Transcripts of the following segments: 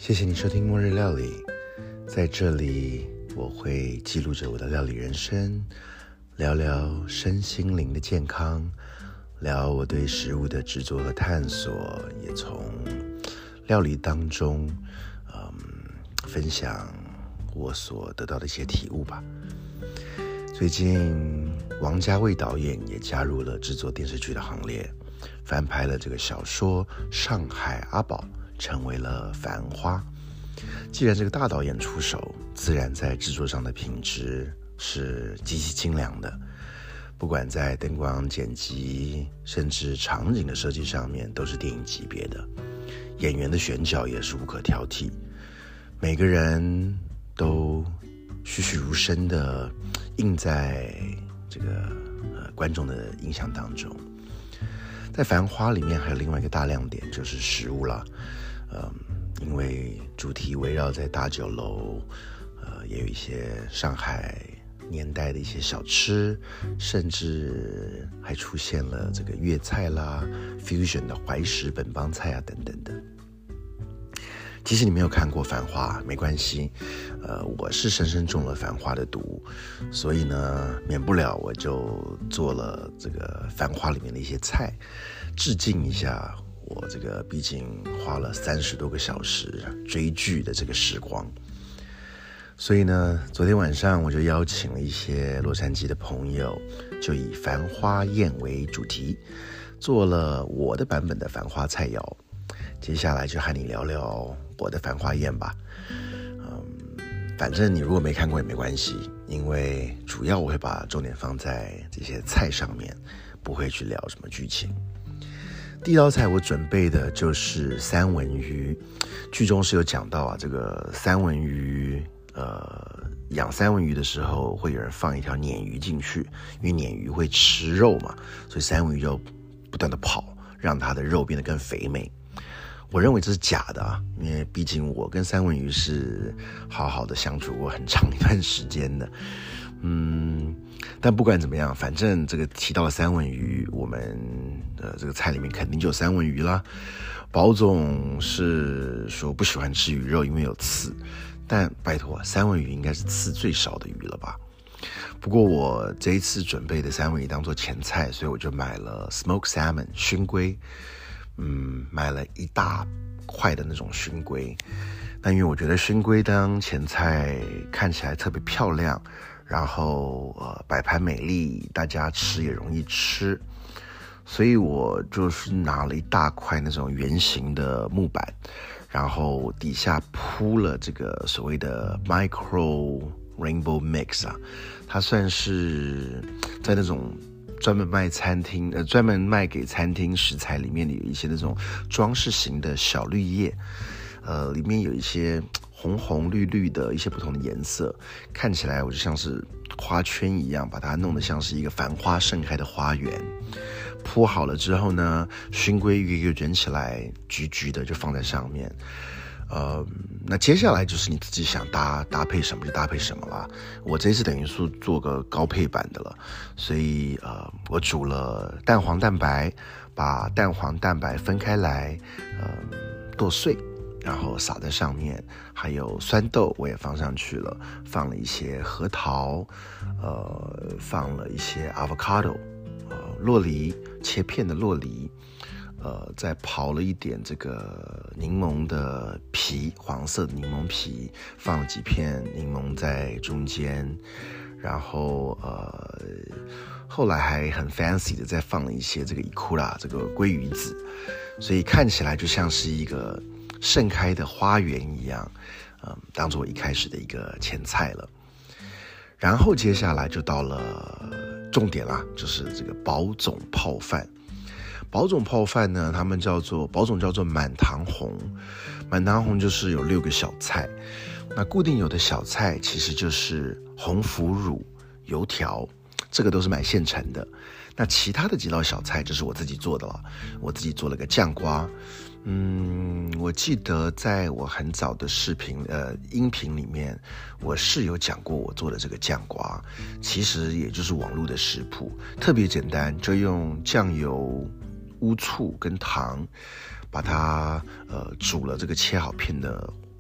谢谢你收听末日料理，在这里我会记录着我的料理人生，聊聊身心灵的健康，聊我对食物的制作和探索，也从料理当中分享我所得到的一些体悟吧。最近王家卫导演也加入了制作电视剧的行列，翻拍了这个小说《上海阿宝》，成为了繁花。既然这个大导演出手，自然在制作上的品质是极其精良的，不管在灯光剪辑甚至场景的设计上面都是电影级别的，演员的选角也是无可挑剔，每个人都栩栩如生的印在这个观众的印象当中。在繁花里面还有另外一个大亮点，就是食物了。因为主题围绕在大酒楼，也有一些上海年代的一些小吃，甚至还出现了这个粤菜啦、fusion 的怀石本帮菜啊等等的。即使你没有看过《繁花》没关系，我是深深中了《繁花》的毒，所以呢，免不了我就做了这个《繁花》里面的一些菜，致敬一下我这个毕竟花了30多个小时追剧的这个时光。所以呢，昨天晚上我就邀请了一些洛杉矶的朋友，就以繁花宴为主题，做了我的版本的繁花菜肴。接下来就和你聊聊我的繁花宴吧。反正你如果没看过也没关系，因为主要我会把重点放在这些菜上面，不会去聊什么剧情。第一道菜我准备的就是三文鱼，剧中是有讲到啊，这个三文鱼养三文鱼的时候会有人放一条鲶鱼进去，因为鲶鱼会吃肉嘛，所以三文鱼就不断的跑，让它的肉变得更肥美。我认为这是假的啊，因为毕竟我跟三文鱼是好好的相处过很长一段时间的。但不管怎么样，反正这个提到了三文鱼，我们这个菜里面肯定就有三文鱼啦。宝总是说不喜欢吃鱼肉，因为有刺，但拜托，三文鱼应该是刺最少的鱼了吧？不过我这一次准备的三文鱼当做前菜，所以我就买了 smoked salmon 熏龟，买了一大块的那种熏龟。但因为我觉得熏龟当前菜看起来特别漂亮，然后摆盘美丽，大家吃也容易吃，所以我就是拿了一大块那种圆形的木板，然后底下铺了这个所谓的 micro rainbow mix 啊，它算是在那种专门卖给餐厅食材里面的有一些那种装饰型的小绿叶，里面有一些红红绿绿的一些不同的颜色，看起来我就像是花圈一样，把它弄得像是一个繁花盛开的花园。铺好了之后呢，熏龟一个卷起来，橘橘的就放在上面。那接下来就是你自己想搭配什么就搭配什么啦。我这次等于是做个高配版的了，所以我煮了蛋黄蛋白，把蛋黄蛋白分开来，剁碎，然后撒在上面，还有酸豆我也放上去了，放了一些核桃，放了一些 avocado， 酪梨，切片的酪梨，再刨了一点这个柠檬的皮，黄色的柠檬皮，放了几片柠檬在中间，然后后来还很 fancy 的再放了一些这个伊库拉，这个鲑鱼子，所以看起来就像是一个盛开的花园一样，当做我一开始的一个前菜了。然后接下来就到了重点啦，就是这个宝总泡饭。宝总泡饭呢，宝总叫做满堂红，满堂红就是有6个小菜。那固定有的小菜其实就是红腐乳、油条，这个都是买现成的。那其他的几道小菜就是我自己做的了，我自己做了个酱瓜。我记得在我很早的音频里面，我是有讲过我做的这个酱瓜，其实也就是网络的食谱，特别简单，就用酱油、乌醋跟糖，把它煮了这个切好片的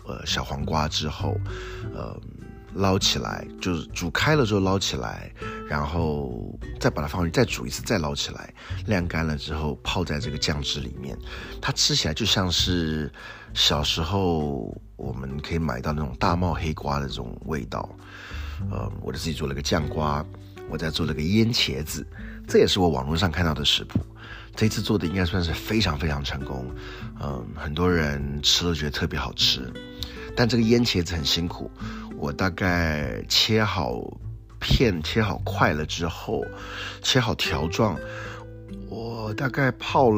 小黄瓜之后，捞起来，就是煮开了之后捞起来，然后再把它放回去，再煮一次，再捞起来，晾干了之后泡在这个酱汁里面。它吃起来就像是小时候我们可以买到那种大帽黑瓜的这种味道。我自己做了个酱瓜，我再做了个腌茄子，这也是我网络上看到的食谱。这次做的应该算是非常非常成功，很多人吃了觉得特别好吃。但这个腌茄子很辛苦，我大概切好片、切好块了之后，切好条状，我大概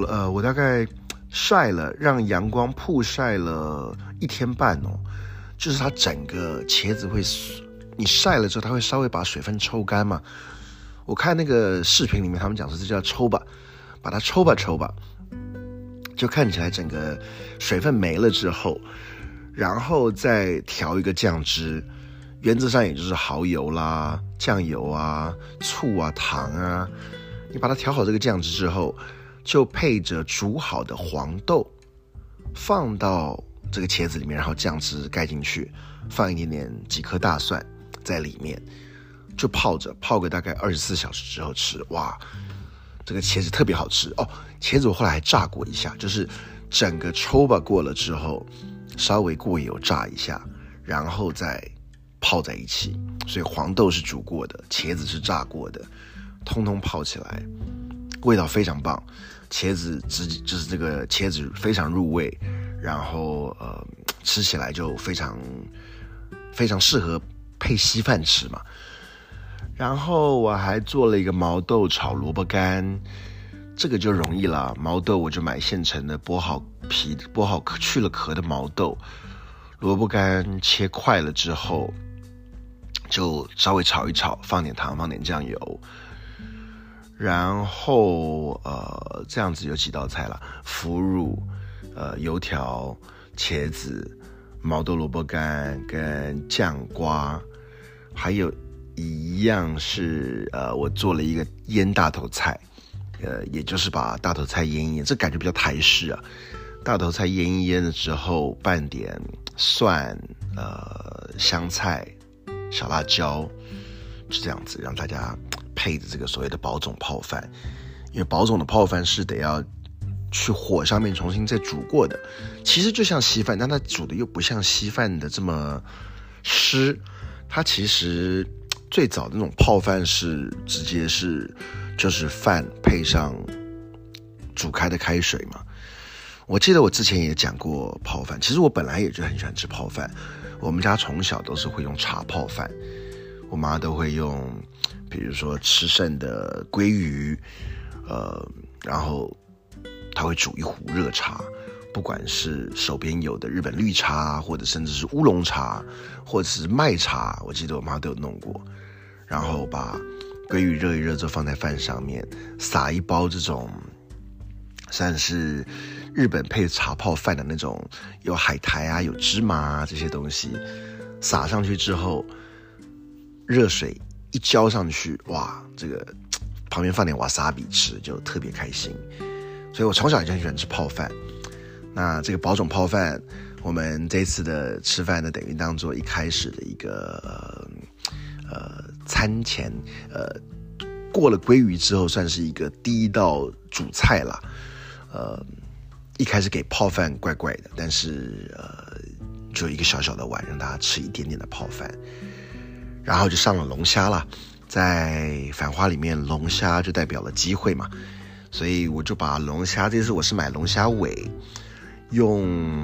晒了，让阳光曝晒了1天半哦，就是它整个茄子会，你晒了之后，它会稍微把水分抽干嘛。我看那个视频里面他们讲说这叫抽吧，把它抽吧，就看起来整个水分没了之后，然后再调一个酱汁，原则上也就是蚝油啦、酱油啊、醋啊、糖啊，你把它调好这个酱汁之后，就配着煮好的黄豆放到这个茄子里面，然后酱汁盖进去，放一点点几颗大蒜在里面，就泡个大概24小时之后吃。哇，这个茄子特别好吃哦！茄子我后来还炸过一下，就是整个抽吧过了之后，稍微过油炸一下，然后再泡在一起。所以黄豆是煮过的，茄子是炸过的，通通泡起来，味道非常棒。茄子就是这个茄子非常入味，然后吃起来就非常非常适合配稀饭吃嘛。然后我还做了一个毛豆炒萝卜干，这个就容易了。毛豆我就买现成的剥好去了壳的毛豆，萝卜干切块了之后，就稍微炒一炒，放点糖，放点酱油，然后这样子有几道菜了：腐乳、油条、茄子、毛豆萝卜干跟酱瓜，还有一样是我做了一个腌大头菜，也就是把大头菜腌一腌，这感觉比较台式啊。大头菜腌一腌了之后，拌点蒜、香菜、小辣椒，就这样子让大家配着这个所谓的宝种泡饭。因为宝种的泡饭是得要去火上面重新再煮过的，其实就像稀饭，但它煮的又不像稀饭的这么湿。它其实最早的那种泡饭是直接就是饭配上煮开的开水嘛。我记得我之前也讲过泡饭，其实我本来也就很喜欢吃泡饭。我们家从小都是会用茶泡饭，我妈都会用，比如说吃剩的鲑鱼，然后她会煮一壶热茶，不管是手边有的日本绿茶，或者甚至是乌龙茶，或者是麦茶，我记得我妈都有弄过。然后把鲑鱼热一热之后放在饭上面，撒一包这种算是日本配茶泡饭的那种，有海苔啊，有芝麻啊这些东西，撒上去之后，热水一浇上去，哇，这个旁边放点瓦萨比吃就特别开心。所以我从小就很喜欢吃泡饭。那这个宝种泡饭，我们这次的吃饭呢，等于当做一开始的一个餐前，过了鲑鱼之后，算是一个第一道主菜啦。一开始给泡饭怪怪的，但是就一个小小的碗，让大家吃一点点的泡饭。然后就上了龙虾啦，在繁花里面，龙虾就代表了机会嘛，所以我就把龙虾，这次我是买龙虾尾，用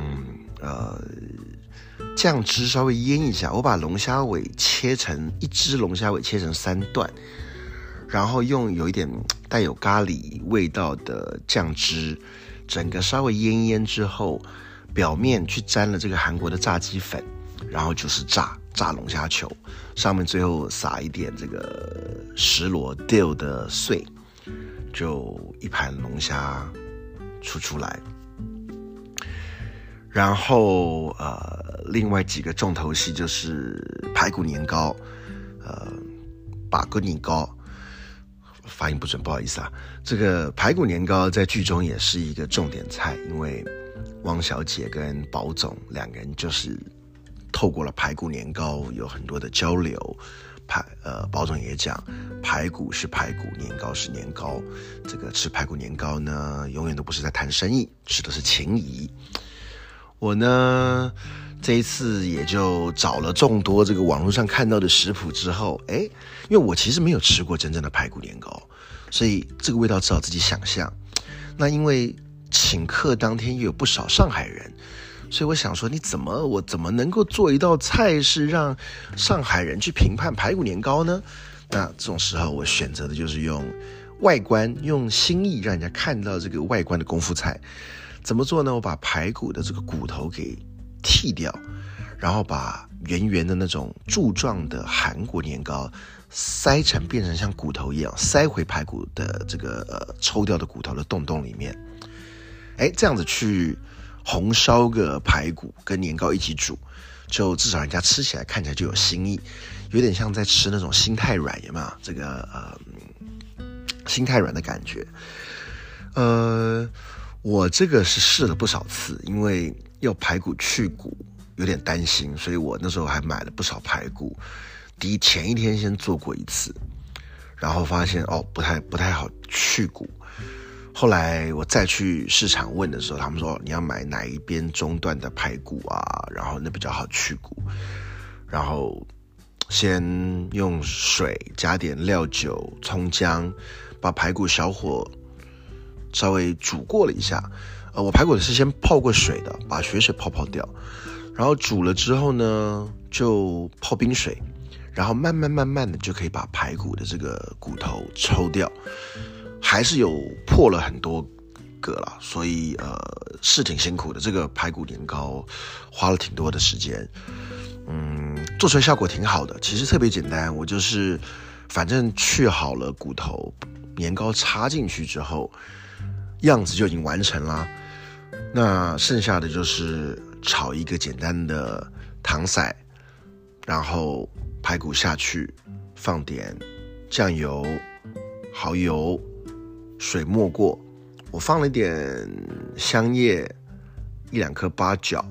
酱汁稍微腌一下，我把龙虾尾一只龙虾尾切成3段，然后用有一点带有咖喱味道的酱汁，整个稍微腌一腌之后，表面去沾了这个韩国的炸鸡粉，然后就是炸龙虾球，上面最后撒一点这个石螺 dill 的碎，就一盘龙虾出来。然后另外几个重头戏就是排骨年糕，把骨年糕，发音不准，不好意思啊。这个排骨年糕在剧中也是一个重点菜，因为汪小姐跟宝总两个人就是透过了排骨年糕有很多的交流。包总也讲，排骨是排骨，年糕是年糕。这个吃排骨年糕呢，永远都不是在谈生意，吃的是情谊。我呢，这一次也就找了众多这个网络上看到的食谱之后，因为我其实没有吃过真正的排骨年糕，所以这个味道只好自己想象。那因为请客当天也有不少上海人，所以我想说，我怎么能够做一道菜是让上海人去评判排骨年糕呢？那这种时候我选择的就是用外观，用心意让人家看到这个外观的功夫菜。怎么做呢？我把排骨的这个骨头给剔掉，然后把圆圆的那种柱状的韩国年糕变成像骨头一样，塞回排骨的这个抽掉的骨头的洞里面。这样子去红烧个排骨跟年糕一起煮，就至少人家吃起来看起来就有新意，有点像在吃那种心太软，有没有？这个心太软的感觉。我这个是试了不少次，因为要排骨去骨有点担心，所以我那时候还买了不少排骨。前一天先做过一次，然后发现不太好去骨。后来我再去市场问的时候，他们说你要买哪一边中段的排骨啊，然后那比较好去骨。然后先用水加点料酒、葱姜，把排骨小火稍微煮过了一下。我排骨是先泡过水的，把血水泡掉，然后煮了之后呢，就泡冰水，然后慢慢的就可以把排骨的这个骨头抽掉。还是有破了很多个啦，所以是挺辛苦的。这个排骨年糕花了挺多的时间，做出来效果挺好的。其实特别简单，我就是反正去好了骨头，年糕插进去之后，样子就已经完成啦。那剩下的就是炒一个简单的糖色，然后排骨下去，放点酱油、蚝油。水没过，我放了一点香叶，1-2颗八角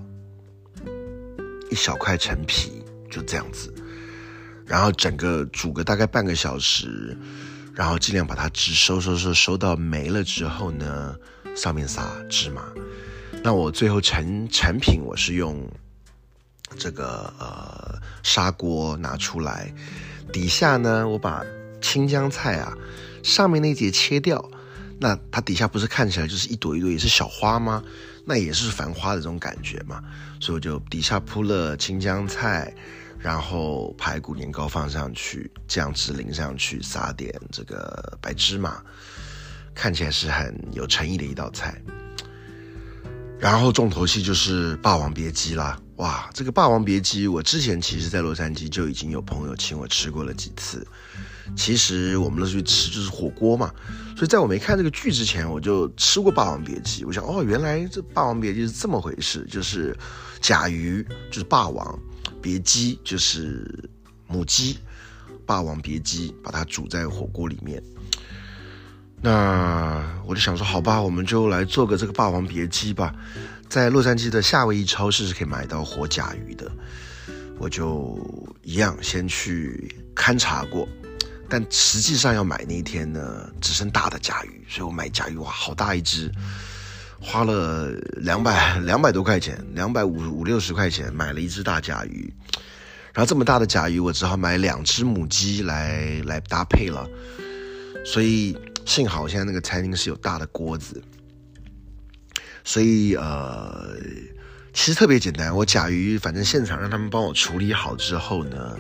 ，1小块陈皮，就这样子。然后整个煮个大概半个小时，然后尽量把它汁收到没了之后呢，上面撒芝麻。那我最后成品我是用这个砂锅拿出来，底下呢我把青江菜啊上面那节切掉。那它底下不是看起来就是一朵一朵也是小花吗？那也是繁花的这种感觉嘛，所以我就底下铺了青江菜，然后排骨年糕放上去，酱汁淋上去，撒点这个白芝麻，看起来是很有诚意的一道菜。然后重头戏就是霸王别姬啦，哇，这个霸王别姬我之前其实在洛杉矶就已经有朋友请我吃过了几次。其实我们那时候去吃就是火锅嘛，所以在我没看这个剧之前，我就吃过霸王别姬。我想原来这霸王别姬是这么回事，就是甲鱼就是霸王，别姬就是母鸡，霸王别姬把它煮在火锅里面。那我就想说，好吧，我们就来做个这个霸王别姬吧。在洛杉矶的夏威夷超市是可以买到活甲鱼的，我就一样先去勘察过。但实际上要买那一天呢，只剩大的甲鱼，所以我买甲鱼，哇，好大一只，花了200多块钱，250-260块钱买了一只大甲鱼。然后这么大的甲鱼，我只好买2只母鸡来搭配了。所以幸好现在那个餐厅是有大的锅子，所以其实特别简单。我甲鱼反正现场让他们帮我处理好之后呢，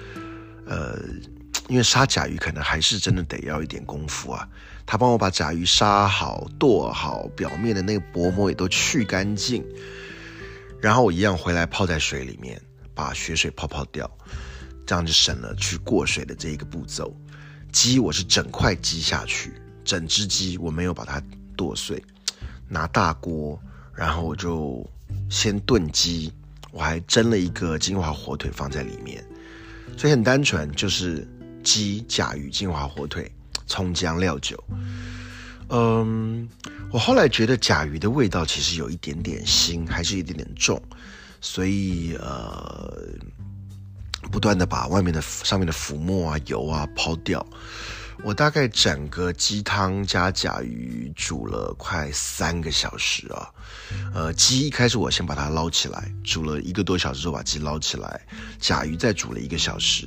因为杀甲鱼可能还是真的得要一点功夫啊。他帮我把甲鱼杀好、剁好，表面的那个薄膜也都去干净，然后我一样回来泡在水里面，把血水泡掉，这样就省了去过水的这一个步骤。鸡我是整块鸡下去，整只鸡我没有把它剁碎，拿大锅，然后我就先炖鸡，我还蒸了一个金华火腿放在里面，所以很单纯，就是鸡、甲鱼、金华火腿、葱姜料酒。我后来觉得甲鱼的味道其实有一点点腥，还是有一点点重， 所以不断的把上面的浮沫啊、油啊抛掉。我大概整个鸡汤加甲鱼煮了快3个小时啊。鸡一开始我先把它捞起来，煮了1个多小时之后把鸡捞起来，甲鱼再煮了1个小时，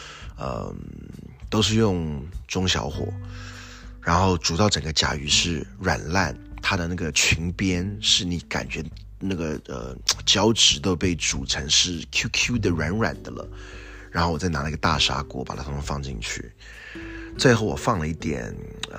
都是用中小火，然后煮到整个甲鱼是软烂，它的那个裙边是你感觉那个胶质都被煮成是 QQ 的软软的了，然后我再拿了一个大砂锅把它统统放进去，最后我放了一点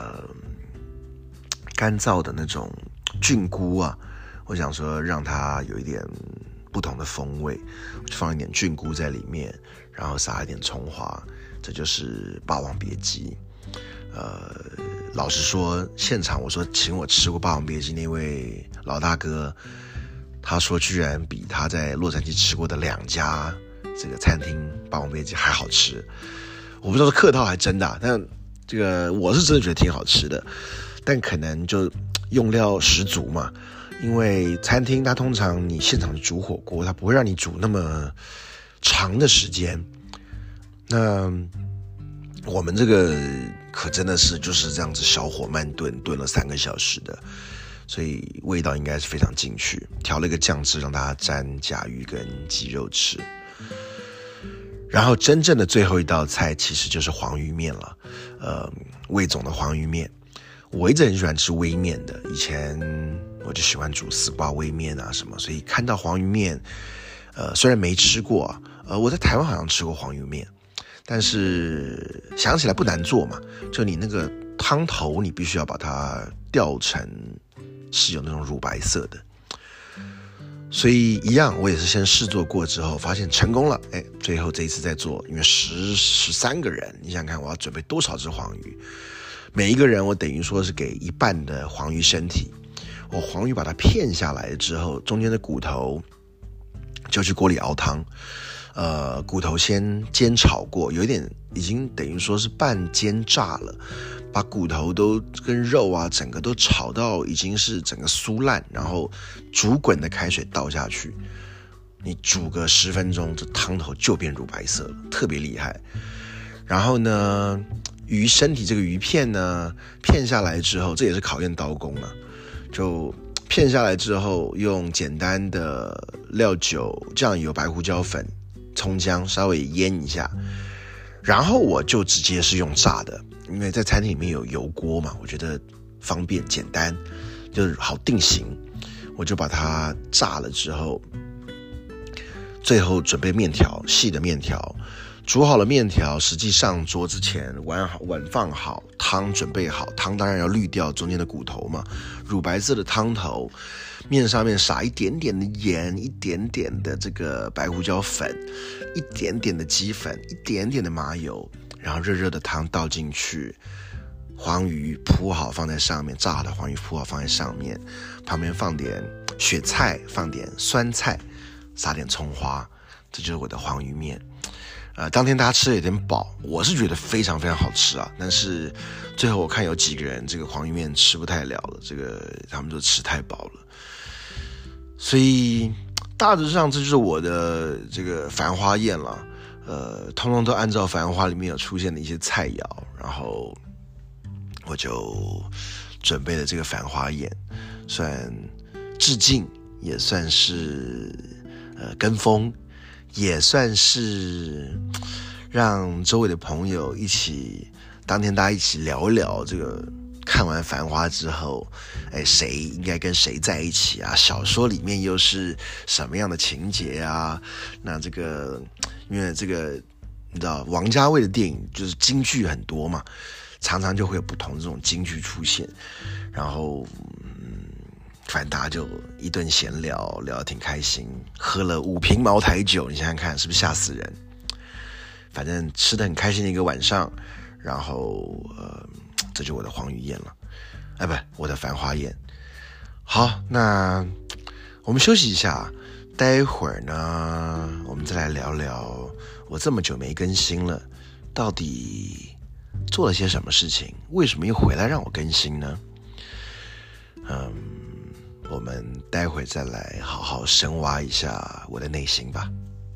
干燥的那种菌菇啊，我想说让它有一点不同的风味，我就放一点菌菇在里面，然后撒一点葱花，这就是霸王别姬。老实说，现场我说请我吃过霸王别姬那位老大哥，他说居然比他在洛杉矶吃过的2家这个餐厅霸王别姬还好吃。我不知道是客套还真的，但这个我是真的觉得挺好吃的，但可能就用料十足嘛，因为餐厅它通常你现场煮火锅，它不会让你煮那么长的时间，那我们这个可真的是就是这样子小火慢炖了3个小时的，所以味道应该是非常进去，调了一个酱汁让大家沾甲鱼跟鸡肉吃。然后真正的最后一道菜其实就是黄鱼面了，魏总的黄鱼面，我一直很喜欢吃微面的，以前我就喜欢煮丝瓜微面啊什么，所以看到黄鱼面，虽然没吃过，我在台湾好像吃过黄鱼面，但是想起来不难做嘛，就你那个汤头你必须要把它调成是有那种乳白色的。所以一样，我也是先试做过之后发现成功了，最后这一次再做，因为13个人，你想想看我要准备多少只黄鱼，每一个人我等于说是给一半的黄鱼身体，我黄鱼把它片下来之后，中间的骨头就去锅里熬汤，骨头先煎炒过，有一点已经等于说是半煎炸了，把骨头都跟肉啊整个都炒到已经是整个酥烂，然后煮滚的开水倒下去，你煮个10分钟，这汤头就变乳白色了，特别厉害。然后呢，鱼身体这个鱼片呢片下来之后，这也是考验刀工啊，就片下来之后用简单的料酒、酱油、白胡椒粉、葱姜稍微腌一下，然后我就直接是用炸的，因为在餐厅里面有油锅嘛，我觉得方便简单，就是好定型，我就把它炸了之后，最后准备面条，细的面条，煮好了面条，实际上桌之前碗放好，汤准备好，汤当然要滤掉中间的骨头嘛，乳白色的汤头，面上面撒一点点的盐，一点点的这个白胡椒粉，一点点的鸡粉，一点点的麻油，然后热热的汤倒进去，黄鱼铺好放在上面，炸好的黄鱼铺好放在上面，旁边放点雪菜，放点酸菜，撒点葱花，这就是我的黄鱼面。当天大家吃的有点饱，我是觉得非常非常好吃啊，但是最后我看有几个人这个黄鱼面吃不太了了，这个他们都吃太饱了，所以大致上这就是我的这个繁花宴了，通通都按照繁花里面有出现的一些菜肴，然后我就准备了这个繁花宴，算致敬，也算是跟风，也算是让周围的朋友一起，当天大家一起聊一聊这个看完繁花之后，谁应该跟谁在一起啊，小说里面又是什么样的情节啊，那这个因为这个你知道王家卫的电影就是金句很多嘛，常常就会有不同的这种金句出现，然后反正大家就一顿闲聊，聊得挺开心，喝了5瓶茅台酒，你想想看是不是吓死人？反正吃得很开心的一个晚上，然后这就是我的黄鱼宴了，不，我的繁花宴。好，那我们休息一下，待会儿呢，我们再来聊聊我这么久没更新了，到底做了些什么事情？为什么又回来让我更新呢？我们待会再来好好深挖一下我的内心吧。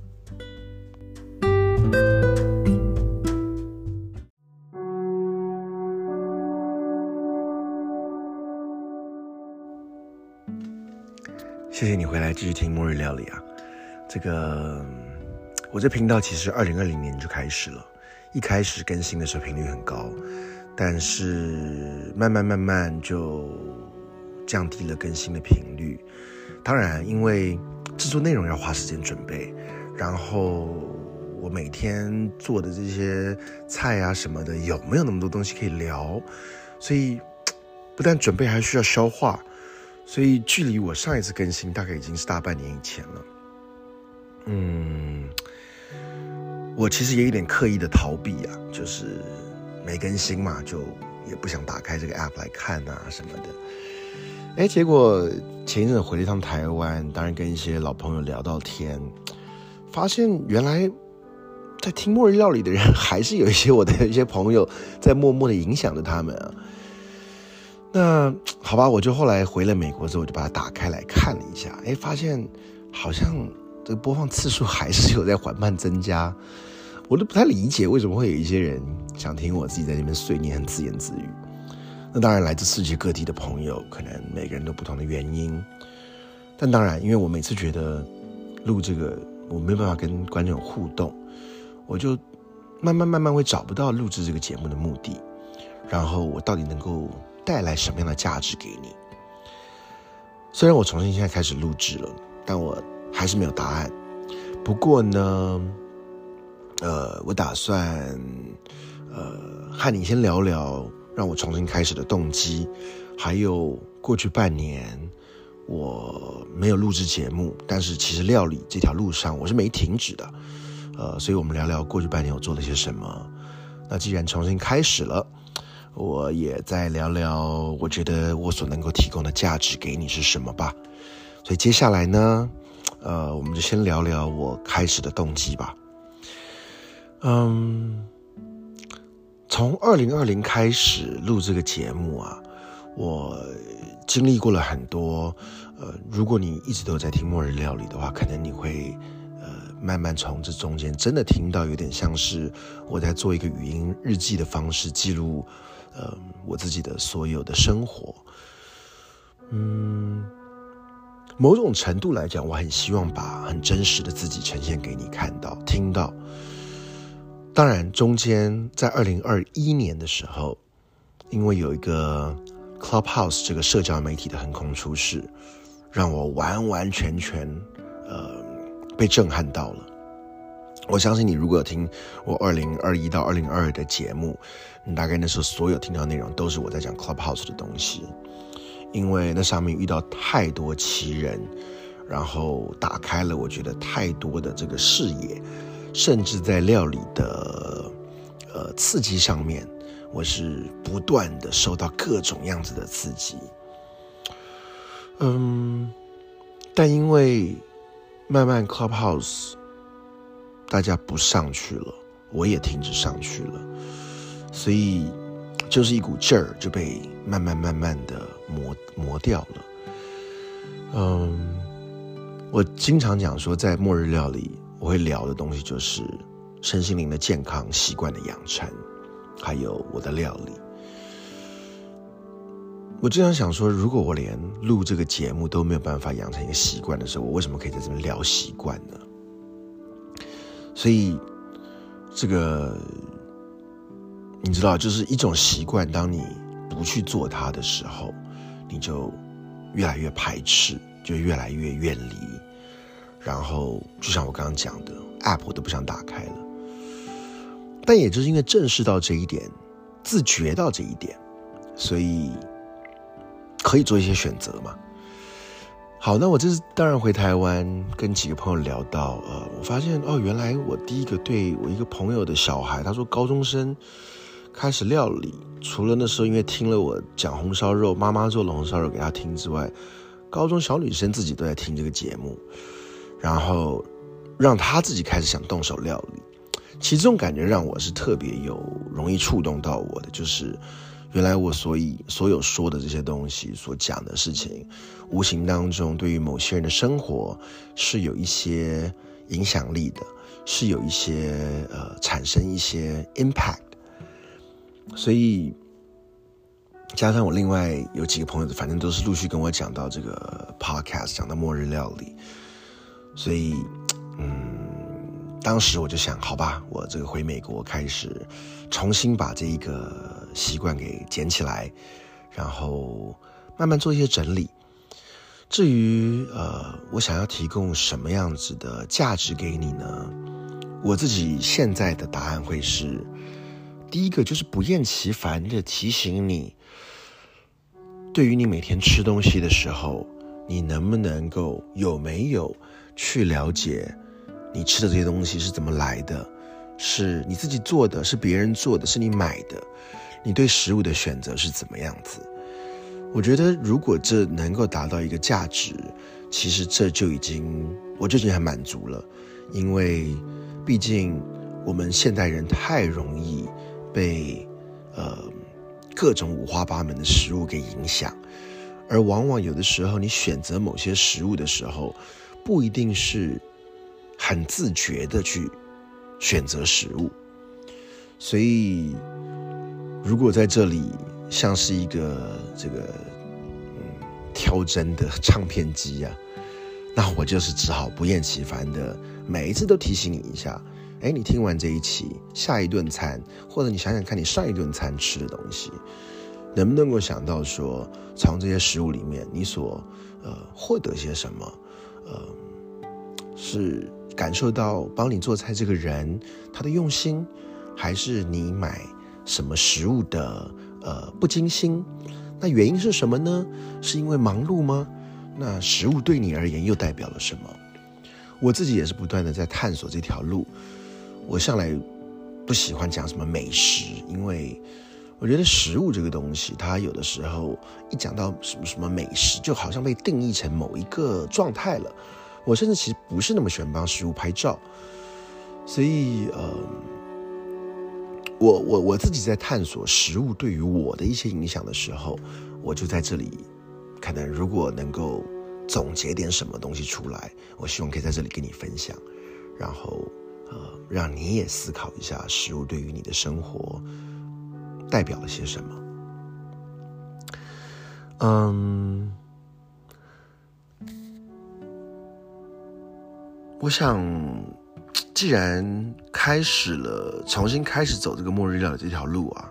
谢谢你回来继续听末日料理啊。我这频道其实2020年就开始了，一开始更新的时候频率很高，但是慢慢就降低了更新的频率。当然因为制作内容要花时间准备，然后我每天做的这些菜啊什么的有没有那么多东西可以聊，所以不但准备还需要消化，所以距离我上一次更新大概已经是大半年以前了。我其实也有点刻意的逃避啊，就是没更新嘛，就也不想打开这个 app 来看啊什么的。结果前一阵子回了一趟台湾，当然跟一些老朋友聊到天，发现原来在听末日料理的人还是有一些我的一些朋友在默默的影响着他们啊。那好吧，我就后来回了美国之后，我就把它打开来看了一下，发现好像这个播放次数还是有在缓慢增加。我都不太理解为什么会有一些人想听我自己在那边碎念和自言自语。那当然来自世界各地的朋友，可能每个人都不同的原因。但当然因为我每次觉得录这个我没有办法跟观众互动，我就慢慢会找不到录制这个节目的目的，然后我到底能够带来什么样的价值给你。虽然我重新现在开始录制了，但我还是没有答案。不过呢我打算和你先聊聊让我重新开始的动机，还有过去半年我没有录制节目，但是其实料理这条路上我是没停止的。所以我们聊聊过去半年我做了些什么。那既然重新开始了，我也再聊聊我觉得我所能够提供的价值给你是什么吧。所以接下来呢我们就先聊聊我开始的动机吧。从2020开始录这个节目啊，我经历过了很多。如果你一直都在听末日料理的话，可能你会慢慢从这中间真的听到有点像是我在做一个语音日记的方式记录我自己的所有的生活。某种程度来讲，我很希望把很真实的自己呈现给你看到听到。当然中间在2021年的时候，因为有一个 Clubhouse 这个社交媒体的横空出世，让我完全被震撼到了。我相信你如果有听我2021到2022的节目，你大概那时候所有听到内容都是我在讲 Clubhouse 的东西。因为那上面遇到太多奇人，然后打开了我觉得太多的这个视野，甚至在料理的刺激上面，我是不断的受到各种样子的刺激。但因为慢慢 Clubhouse 大家不上去了，我也停止上去了，所以就是一股劲儿就被慢慢的磨掉了。我经常讲说，在末日料理我会聊的东西就是身心灵的健康习惯的养成，还有我的料理。我经常想说，如果我连录这个节目都没有办法养成一个习惯的时候，我为什么可以在这边聊习惯呢？所以这个你知道，就是一种习惯，当你不去做它的时候，你就越来越排斥，就越来越远离。然后就像我刚刚讲的 App 我都不想打开了。但也就是因为正视到这一点，自觉到这一点，所以可以做一些选择嘛。好，那我这次当然回台湾跟几个朋友聊到我发现原来我第一个对我一个朋友的小孩，他说高中生开始料理，除了那时候因为听了我讲红烧肉，妈妈做了红烧肉给他听之外，高中小女生自己都在听这个节目，然后让他自己开始想动手料理。其实这种感觉让我是特别有容易触动到我的，就是原来我所有说的这些东西，所讲的事情，无形当中对于某些人的生活是有一些影响力的，是有一些产生一些 impact。所以加上我另外有几个朋友，反正都是陆续跟我讲到这个 podcast， 讲到末日料理，所以当时我就想，好吧，我这个回美国开始重新把这一个习惯给捡起来，然后慢慢做一些整理。至于我想要提供什么样子的价值给你呢？我自己现在的答案会是，第一个就是不厌其烦的提醒你，对于你每天吃东西的时候，你能不能够有没有去了解你吃的这些东西是怎么来的，是你自己做的，是别人做的，是你买的，你对食物的选择是怎么样子。我觉得如果这能够达到一个价值，其实这就已经很满足了。因为毕竟我们现代人太容易被各种五花八门的食物给影响，而往往有的时候你选择某些食物的时候，不一定是很自觉的去选择食物。所以如果在这里像是一个挑针的唱片机啊，那我就是只好不厌其烦的每一次都提醒你一下，你听完这一期，下一顿餐，或者你想想看你上一顿餐吃的东西，能不能够想到说，从这些食物里面你所获得些什么，是感受到帮你做菜这个人他的用心，还是你买什么食物的不精心？那原因是什么呢？是因为忙碌吗？那食物对你而言又代表了什么？我自己也是不断的在探索这条路。我向来不喜欢讲什么美食，因为我觉得食物这个东西，它有的时候一讲到什么美食，就好像被定义成某一个状态了。我甚至其实不是那么喜欢帮食物拍照，所以我自己在探索食物对于我的一些影响的时候，我就在这里可能如果能够总结点什么东西出来，我希望可以在这里跟你分享，然后让你也思考一下食物对于你的生活代表了些什么。我想既然重新开始走这个末日料理这条路啊，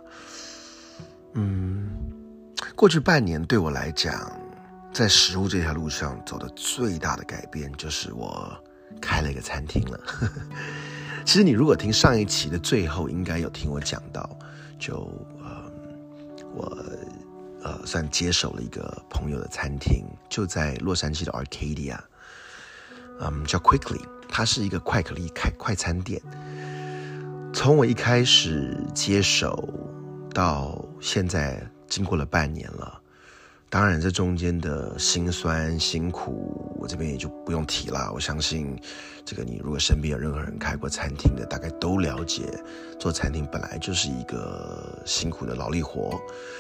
过去半年对我来讲，在食物这条路上走的最大的改变就是我开了一个餐厅了。其实你如果听上一期的最后，应该有听我讲到，就我算接手了一个朋友的餐厅，就在洛杉矶的 Arcadia，叫 Quickly， 它是一个快可丽快餐店。从我一开始接手到现在，经过了半年了。当然这中间的辛酸辛苦，我这边也就不用提了。我相信这个你如果身边有任何人开过餐厅的，大概都了解，做餐厅本来就是一个辛苦的劳力活。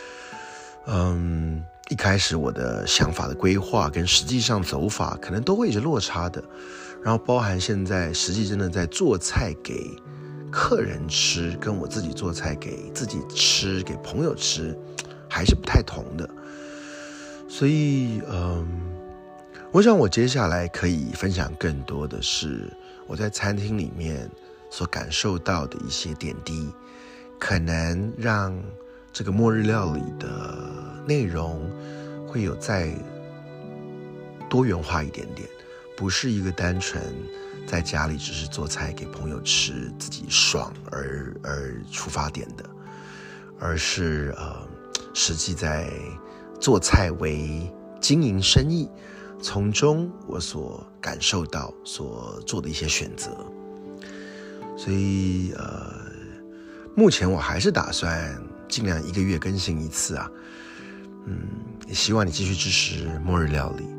一开始我的想法的规划跟实际上走法可能都会有些落差的，然后包含现在实际真的在做菜给客人吃，跟我自己做菜给自己吃，给朋友吃，还是不太同的。所以我想我接下来可以分享更多的是我在餐厅里面所感受到的一些点滴，可能让这个末日料理的内容会有再多元化一点点，不是一个单纯在家里只是做菜给朋友吃自己爽而出发点的，而是实际在做菜为经营生意，从中我所感受到所做的一些选择。所以目前我还是打算尽量1个月更新一次啊。也希望你继续支持末日料理。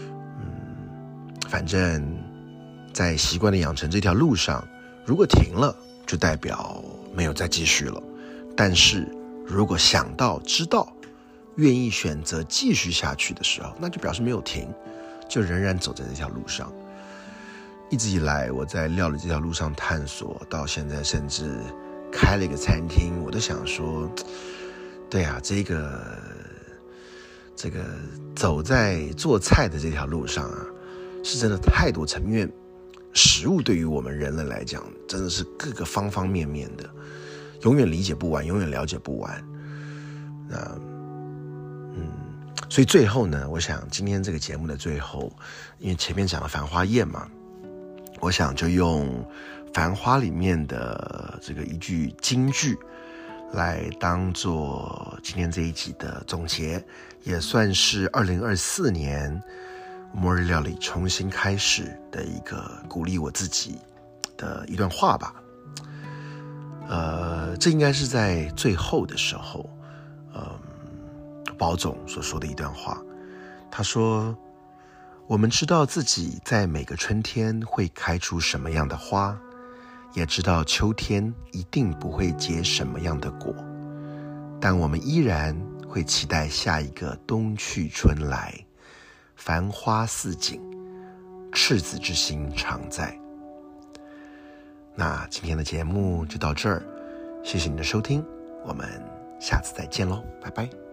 反正在习惯的养成这条路上，如果停了就代表没有再继续了，但是如果想到、知道、愿意选择继续下去的时候，那就表示没有停，就仍然走在这条路上。一直以来，我在料理这条路上探索，到现在甚至开了一个餐厅，我都想说，对啊，这个走在做菜的这条路上啊，是真的太多层面。食物对于我们人类来讲，真的是各个方方面面的，永远理解不完，永远了解不完。所以最后呢，我想今天这个节目的最后，因为前面讲了繁花宴嘛，我想就用繁花里面的这个一句金句来当做今天这一集的总结，也算是2024年末日料理重新开始的一个鼓励我自己的一段话吧。这应该是在最后的时候，宝总所说的一段话。他说，我们知道自己在每个春天会开出什么样的花，也知道秋天一定不会结什么样的果，但我们依然会期待下一个冬去春来，繁花似锦，赤子之心常在。那今天的节目就到这儿，谢谢你的收听，我们下次再见咯，拜拜。